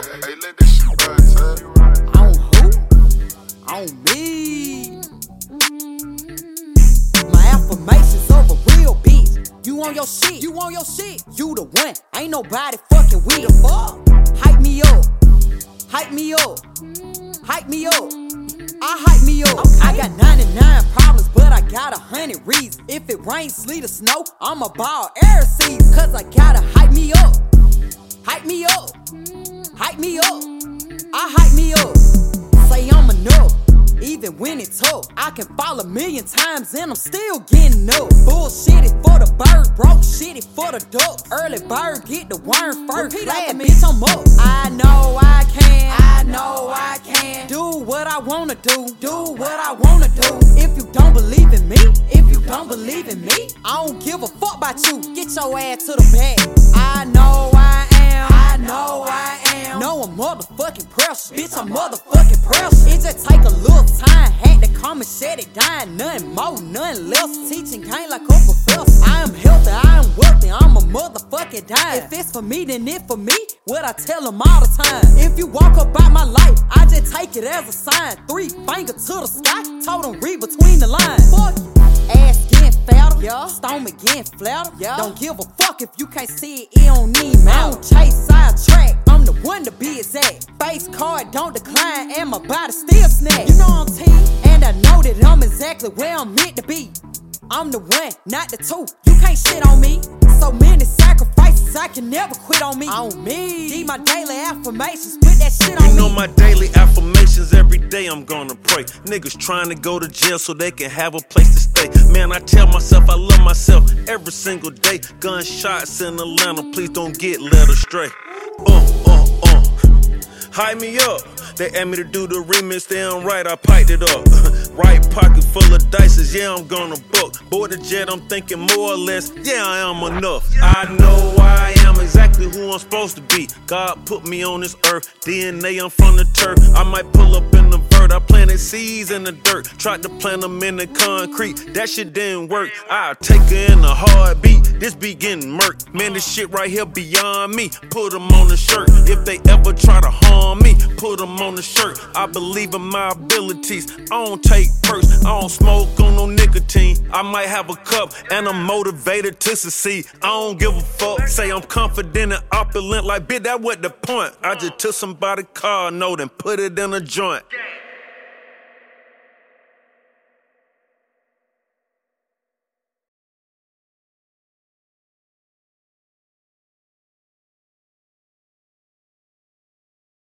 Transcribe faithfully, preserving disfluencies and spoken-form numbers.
Hey, let this shit run, son. On who? On me. My affirmations of a real bitch. You on your shit, you on your shit. You the one, ain't nobody fucking with the fuck. Hype me up, hype me up, hype me up. I hype me up. Okay. I got ninety-nine problems, but I got a hundred reasons. If it rains, sleet, or snow, I'ma ball air seeds. Cause I gotta hype me up, hype me up, hype me up. I hype me up. Say I'm enough, even when it's tough. I can fall a million times and I'm still getting up. Bullshitty for the bird, broke shitty for the duck. Early bird get the worm first. Repeat after me, bitch, I'm up. I know I can, I know I can do what I wanna do, do what I wanna do. If you don't believe in me, if you don't believe in me, I don't give a fuck about you. Get your ass to the bag. I know I am, I know I am. No, I'm motherfucking precious, bitch, I'm motherfucking precious. It just take a little time, had to come and shut it down. Nothing more, nothing less. Teaching game like a professor. I am healthy, I am wealthy, I'm a motherfucking dime. If it's for me, then it for me. What I tell them all the time. If you walk about my life, I just take it as a sign. Three finger to the sky, told them read between the lines. Fuck you. Ass getting fatter, yeah. Stomach getting flatter, yeah. Don't give a fuck if you can't see it, it don't need me. I don't chase sidetrack, I'm the one to be exact. Face card don't decline, and my body still snap. You know I'm T, and I know that I'm exactly where I'm meant to be. I'm the one, not the two. You can't shit on me. So many sacrifices, I can never quit on me. On me. Need my daily affirmations, put that shit on me. You know my daily affirmations, every day I'm gonna pray. Niggas trying to go to jail so they can have a place to stay. Man, I tell myself I love myself every single day. Gunshots in Atlanta, please don't get led astray. Uh, uh, uh. Hype me up. They asked me to do the remix, damn right, I piped it up. Right pocket full of dices, yeah, I'm gonna book. Board the jet, I'm thinking more or less, yeah, I am enough. I know I am exactly who I'm supposed to be. God put me on this earth, D N A, I'm from the turf. I might pull up in the vert, I planted seeds in the dirt. Tried to plant them in the concrete, that shit didn't work. I'll take her in a heartbeat, this be getting murked. Man, this shit right here beyond me, put them on the shirt. If they ever try to harm me, put them on the shirt. I believe in my abilities, I don't take perks, I don't smoke on no nicotine. I might have a cup and I'm motivated to succeed. I don't give a fuck, say I'm confident and opulent. Like bitch, that what the point. I just took somebody's car note and put it in a joint.